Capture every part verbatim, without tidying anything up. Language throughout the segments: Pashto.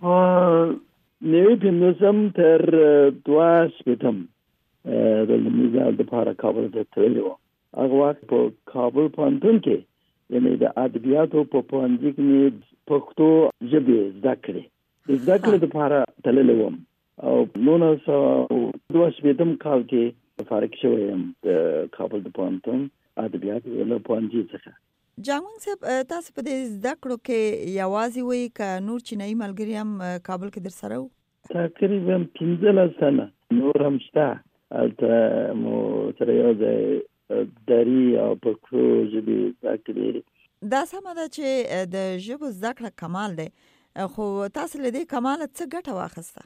نوي پنځم تر دوه شپېتم د لومړي ځل دپاره کابل ته تللی وم. هغه وخت په کابل پوهنتون کې یعنې د ادبیاتو په پوهنځي کې مې پښتو ژبې زده کړې د زده کړې دپاره تللی وم او نولس سوه دوه شپېتم کال کې فارغ شوی یم د کابل د پوهنتون ادبیاتو له پوهنځي څخه. جانګمنګ صاحب تاسو په دې زده کړو کې یوازې وئ که نور چینایي ملګري هم کابل کې در سره وو؟ تقریبا پنځلس تنه نور هم شته. هلته مو سره یو ځای دري او پښتو ژبې زده کړې. دا سمه ده چې د ژبو زده کړه کمال دی، خو تاسو له دې کماله څه ګټه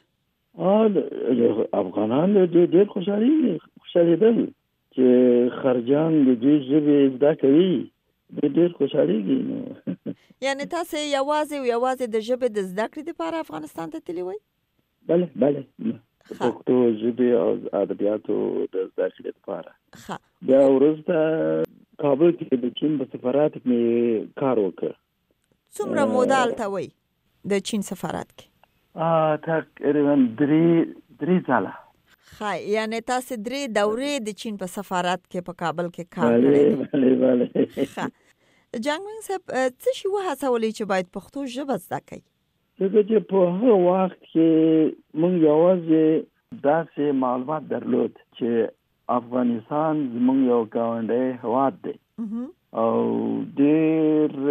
واخیسته؟ افغانان ډېر خوشحالېدل چې خارجیان د دوی ژبې زده کوي، دوی ډېر خوشحالېږي. یعنې تاسې یوازې او یوازې د ژبې د زده کړې دپاره افغانستان ته تللي وئ؟ بله بله، پښتو ژبې او ادبیاتو د زده کړې دپاره. بیا وروسته کابل کې د چین په سفارت کې مې کار وکړ. څومره موده هلته وئ د چین سفارت کې؟ تقریبا درې درې ځله. ښه، یعنې تاسې درې دورې د چین په سفارت کې په کابل کې کار کړی دی. بله بله. ښه، جانګمنګ صاحب څه شي وهڅولی چې باید پښتو ژبه زده کړئ؟ ځکه چې په هغه وخت کې موږ یوازې داسې معلومات درلود چې افغانستان زموږ یو ګاونډی هېواد دی او ډېر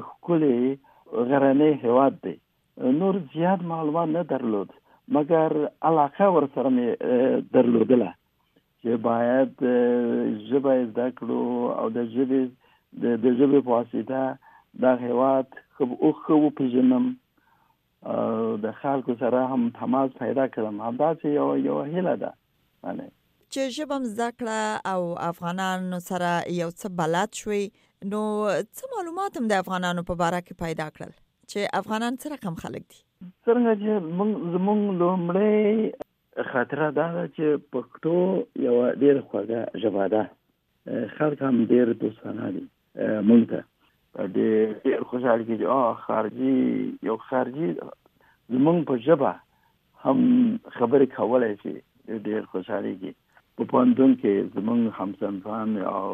ښکلی غرنی هېواد دی. نور زیات معلومات نه درلود، مګر علاقه ورسره مې درلودله چې باید ژبه زده کړو او د ژبې د ژبې په واسطه دا هېواد ښه وپېژنم او د خلکو سره هم تماس پیدا کړم. همداسې یو یو هیله ده چې ژبه م زده کړه او افغانانو سره یو څه بلد شوي، نو څه معلومات هم د افغانانو په باره کې پیدا کړل چې افغانان څه رقم خلک دي؟ څرنګه چې زموږ لومړی خاطره دا ده چې پښتو یوه ډېره خوږه ژبه ده، خلک هم ډېر دوستانه دي موږ ته. ډېر خوشحال کېږي چې خارجي یو خارجي زموږ په ژبه هم خبرې کولی شي، ډېر خوشحالېږي. په پوهنتون کې زموږ همصنفان او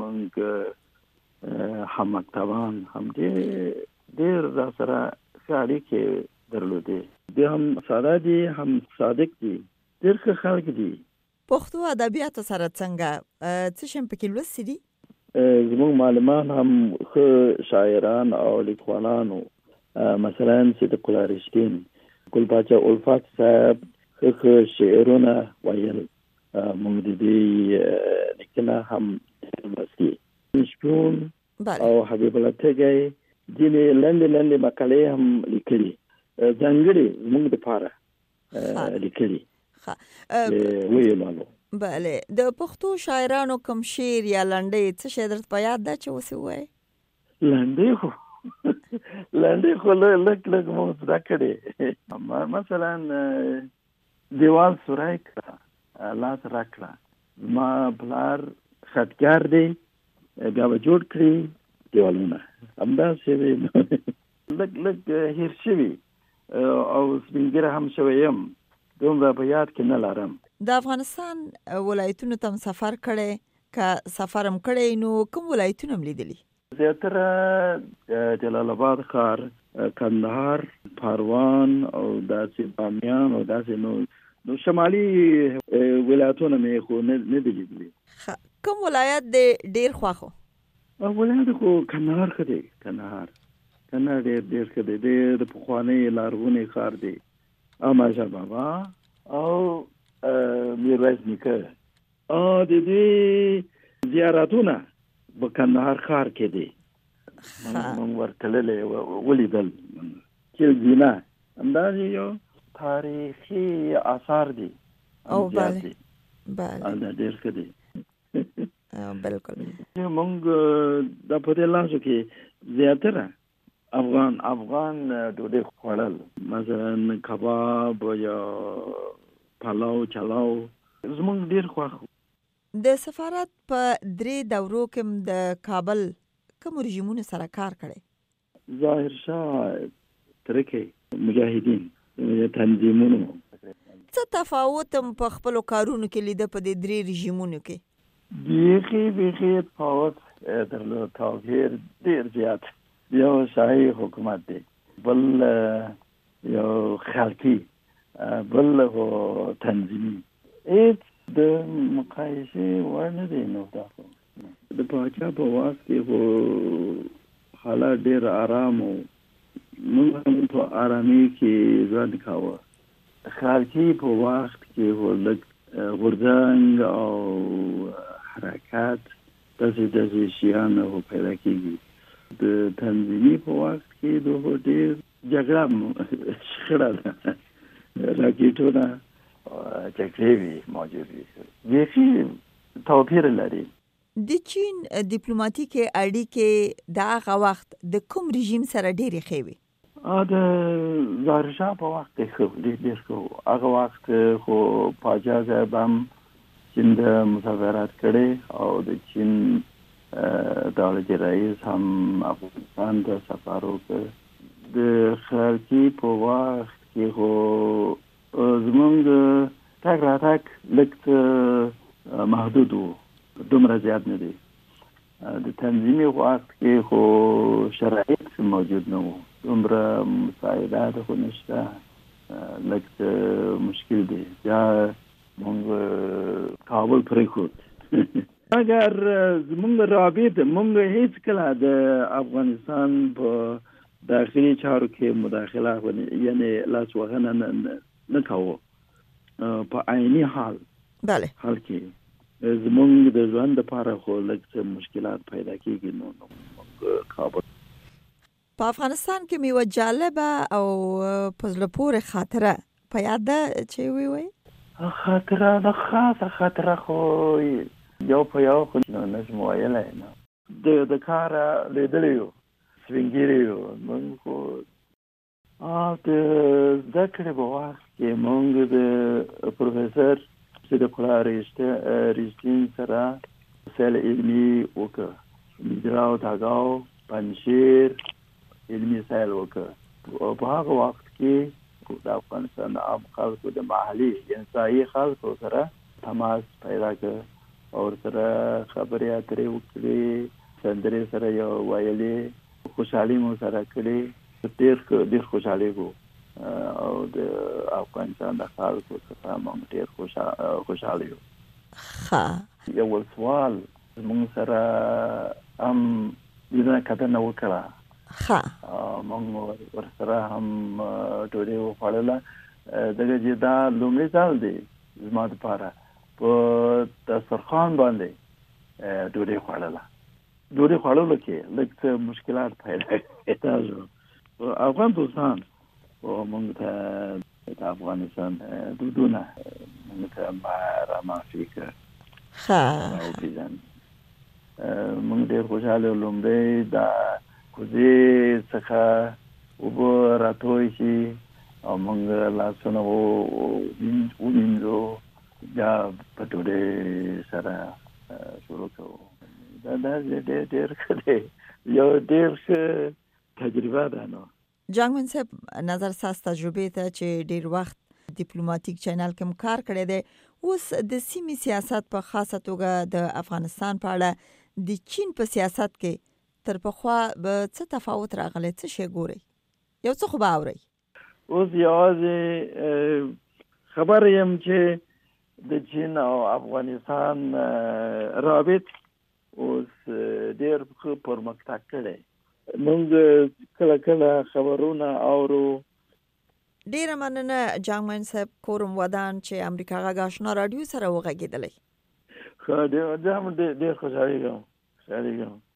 زموږ هممکتبان هم ډېر ډېر را سره ښه اړیکې درلودې. دوی هم ساده دي، هم صادق دي، ډېر ښه خلک دي. پښتو ادبیاتو سره څنګه څه شی پکې لوستي دي؟ زموږ معلمان هم ښه شاعران او لیکوالان وو، مثلا صدیق الله رښتین، ګل پاچا الفت صاحب ښه ښه شعرونه ویل. موږ د دې لیکنه هم لوستي. شپون او حبیب الله تږی ځینې لنډې لنډې مقالې هم لیکلي، ځانګړې زموږ دپاره لیکلي ویلو. بله، د پښتو شاعرانو کوم شعر یا لنډۍ څه شی درته په یاد ده چې اوس یې ووایې؟ لنډۍ خو لنډۍ خو لږ لږ مو زده کړې. مثلا دیوال سوری کړه، لاس راکړه، زما پلار خطګر دی، بیا به جوړ کړي دیوالونه. همداسې لږ لږ هیر شوي او سپینګیره هم شوی یم، دومره په یاد کې نه لرم. د افغانستان ولایتونو ته سفر کړی؟ که سفر هم کړی نو کوم ولایتونه هم لیدلي؟ زیاتره جلال آباد ښار، کندهار، پروان او داسې بامیان او داسې نو نو شمالي ولایتونه مې خو نه دي لیدلي. کوم ولایت دې ډېر خوښ و؟ ولایت خو کندهار ښه دی. کندهار کندهار ډېر ډېر ښه دی، ډېر پخوانی لرغونی ښار دی. احمدشاه بابا او میرویس نیکه د دې زیارتونه په کندهار ښار کې دي. موږ ورتللی ولیدل چې زینه همداسې یو تاریخي آثار دي. او بله بله ډېر ښه دی. بلکل. موږ د په دې لاسو کې زیاتره افغان افغان ډوډۍ خوړل، مثلا کباب یا پلاو چلاو زموږ ډېر خوښ. د سفارت په درې دورو کې د کابل کوم رژیمونو سره کار کړی؟ ظاهر شاه ترکی مجاهدین تنظیمونو. څه تفاوت په خپل کارونو کې لیده په دې درې رژیمونو کې؟ بیخي بیخي تفاوت درلود، توپیر ډیر زیات. یو شاهي حکومت دی، بل یو خلقي، بل هو تنظیمي. هیڅ د مقایسې وړ نه دی. نو دا د پاچا په واک کې هو حالات ډیر آرام و، موږ هم په آرامۍ کې ژوند کاوه. خلقي په وخت کې هو لږ غورځنګ او حرکات داسې داسې شیان هو پیدا کېږي. د تنظیمي په وخت کې د هو ډېر جګړه شخړه ده، راکېټونه جګړې وي موجود وي. بیخي توپیر لري. د چین ډیپلوماټیکې اړیکې د هغه وخت د کوم رژیم سره ډېرې ښې وي؟ د ظاهرشاه په وخت کې ښه، ډېر ښه. هغه وخت خو پاچا صاحب هم چین د مسافرت کړی او د چین دولتي رئیس هم افغانستان ته سفر وکړ. د خلقي په وخت کې خو زمونږ تګ راتګ لږ محدود و، دومره زیات نه دی. د تنظیمي وخت کې خو شرایط موجود نه وو، دومره مساعدات خو نشته، لږ مشکل دی. بیا مونږ کابل پرېښود. اگر زمونږ رابط مونږ هیڅ کله د افغانستان په داخلي چارو کې مداخله یعنی لاس وهنه نه کوو. په عیني حال بله حال کې زمونږ د ژوند لپاره خو لږ مشکلات پیدا کېږي. نو مونږ کابل. په افغانستان کې مې یوه جالبه او په زړه پورې خاطره په یاد ده چې ووایې؟ خاطره ده، خاصه خاطره خو یو په یو خو نشم ویلی. د د کاره لیدلی یو، سپین ږیري یو. مونږ خو د زده کړې په وخت کې مونږ د پروفیسر صدیق الله رښتین سره سیل علمي وکړ. مجراو تاګاو پنجشیر علمي سیل وکړ. په هغه وخت کې د افغانستان عام خلکو د محلي انسایي خلکو سره تماس پیدا کړ او سره خبرې اترې وکړې، سندرې سره یو ویلې، خوشحالي مو سره کړې. ډېر ډېر خوشحالي وو او د افغانستان د خلکو څخه موږ ډېر خوشحاله یو. یو سوال موږ سره هم لیدنه کتنه وکړه، موږ ورسره هم ډوډۍ وخوړله. دغه چې دا لومړی ځل دی زما دپاره په دسترخوان باندې ډوډۍ خوړله. ډوډۍ خوړلو کې لږ څه مشکلات پیدا شو. افغان دوستان موږ ته د افغانستان دودونه موږ ته رامعرفي کړ او پیژند. موږ ډېر خوشحاله وو. لومړی دا کوزې څخه اوبه راتوی شي او موږ لاسونه ووینځو، بیا په ډوډۍ سره شروع کوو. دا داسې ډېر ډېر ښه دی، یو ډېر ښه تجربه ده. نو جانګمن صاحب، نظر ساس تجربې ته چې ډېر وخت ډیپلوماټیک چینل کې کار کړی دی، اوس د سیمې سیاست په خاصه توګه د افغانستان په اړه د چین په سیاست کې تر پخوا به څه تفاوت راغلی؟ څه شی ګورئ؟ یو څه خو به اورئ. اوس یوازې خبر یم چې د چین او افغانستان رابط اوس ډېر ښه پرمختګ کړی. موږ کله کله خبرونه اورو. ډیره مننه جانګمن صاحب، کورم ودان چې امریکا غږ آشنا رادیو سره وغږېدلی. ښه، ډېر خوشحالېږم.